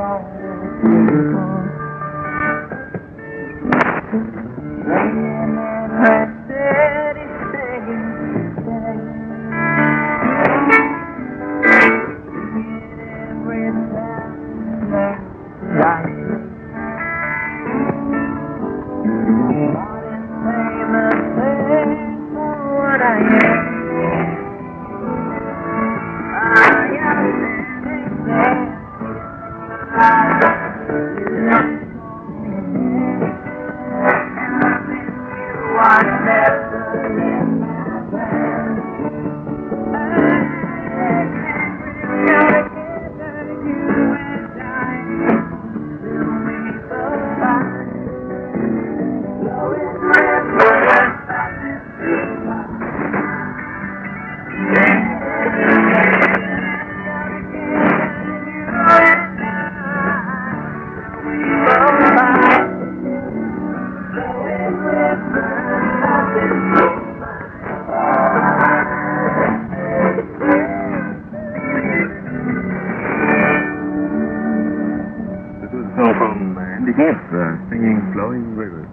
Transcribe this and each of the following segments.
Singing Flowing Rivers.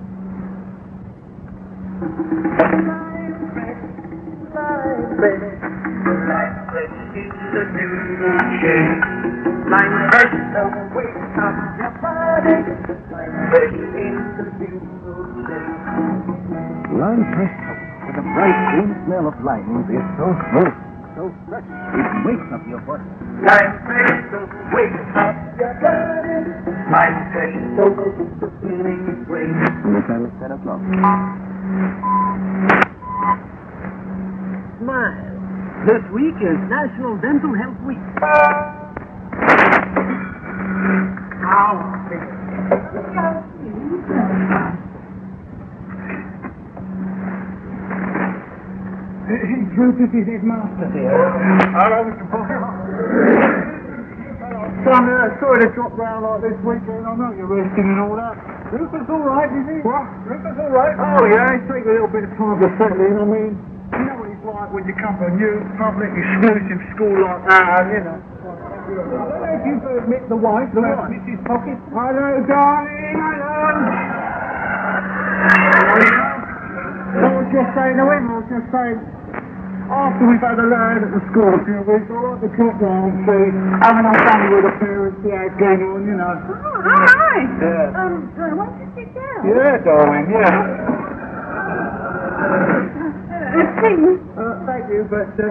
Line pressed up with a bright green smell of lining is so smooth, so fresh, it wakes up your body. Line pressed up, wakes up your body. Line pressed up, the feeling is great. The time is 10 o'clock. Smile. This week is National Dental Health Week. Rufus is his master here. Hello, Mr. Potter. Son, sorry to drop round like this weekend. I know you're resting and all that. Rufus all right, is he? What? Rufus all right? Oh, yeah, it's taking a little bit of time to settle in. I mean, you know what he's like when you come to a new, public, exclusive school like that, you know. I don't know if you admit the wife, Mrs. Pocket. Hello, darling, hello. I was just saying to him, after we've had a lad at the school a few weeks, I like to come down and see, having our fun with the parents, see how it's going on, you know. Oh, hi. Yeah. Why don't you sit down? Yeah, darling, yeah. Please. Thank you, but